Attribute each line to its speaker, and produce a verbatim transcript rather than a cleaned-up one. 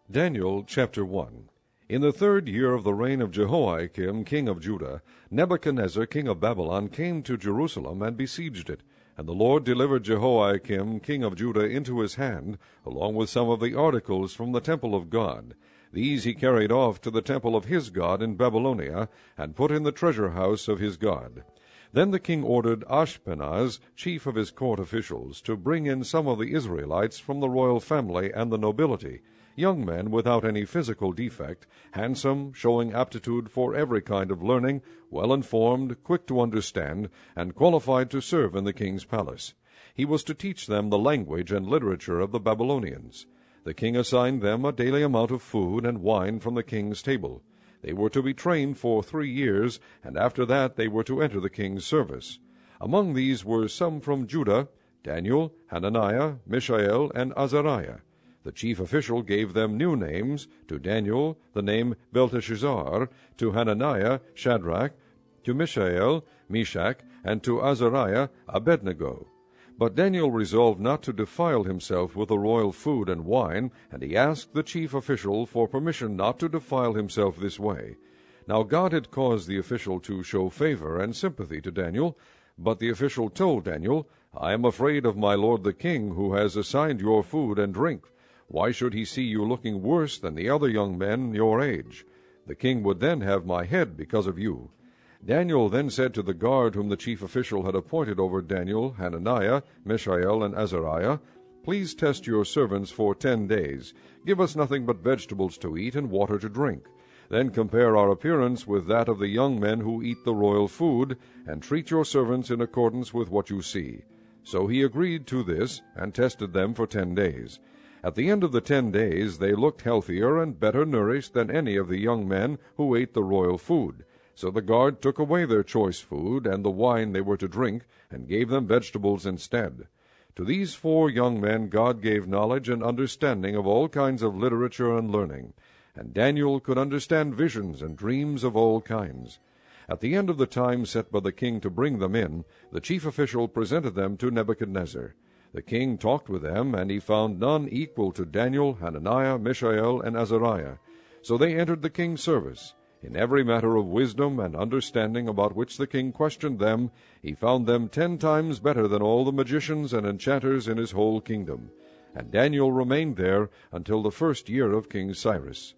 Speaker 1: Daniel chapter one. In the third year of the reign of Jehoiakim king of Judah, Nebuchadnezzar king of Babylon came to Jerusalem and besieged it. And the Lord delivered Jehoiakim king of Judah into his hand, along with some of the articles from the temple of God. These he carried off to the temple of his God in Babylonia, and put in the treasure house of his God. Then the king ordered Ashpenaz, chief of his court officials, to bring in some of the Israelites from the royal family and the nobility, young men without any physical defect, handsome, showing aptitude for every kind of learning, well-informed, quick to understand, and qualified to serve in the king's palace. He was to teach them the language and literature of the Babylonians. The king assigned them a daily amount of food and wine from the king's table. They were to be trained for three years, and after that they were to enter the king's service. Among these were some from Judah, Daniel, Hananiah, Mishael, and Azariah. The chief official gave them new names: to Daniel the name Belteshazzar, to Hananiah Shadrach, to Mishael Meshach, and to Azariah Abednego. But Daniel resolved not to defile himself with the royal food and wine, and he asked the chief official for permission not to defile himself this way. Now God had caused the official to show favor and sympathy to Daniel, but the official told Daniel, "I am afraid of my lord the king, who has assigned your food and drink. Why should he see you looking worse than the other young men your age? The king would then have my head because of you." Daniel then said to the guard whom the chief official had appointed over Daniel, Hananiah, Mishael, and Azariah, "Please test your servants for ten days. Give us nothing but vegetables to eat and water to drink. Then compare our appearance with that of the young men who eat the royal food, and treat your servants in accordance with what you see." So he agreed to this, and tested them for ten days. At the end of the ten days they looked healthier and better nourished than any of the young men who ate the royal food. So the guard took away their choice food and the wine they were to drink, and gave them vegetables instead. To these four young men God gave knowledge and understanding of all kinds of literature and learning, and Daniel could understand visions and dreams of all kinds. At the end of the time set by the king to bring them in, the chief official presented them to Nebuchadnezzar. The king talked with them, and he found none equal to Daniel, Hananiah, Mishael, and Azariah. So they entered the king's service. In every matter of wisdom and understanding about which the king questioned them, he found them ten times better than all the magicians and enchanters in his whole kingdom. And Daniel remained there until the first year of King Cyrus.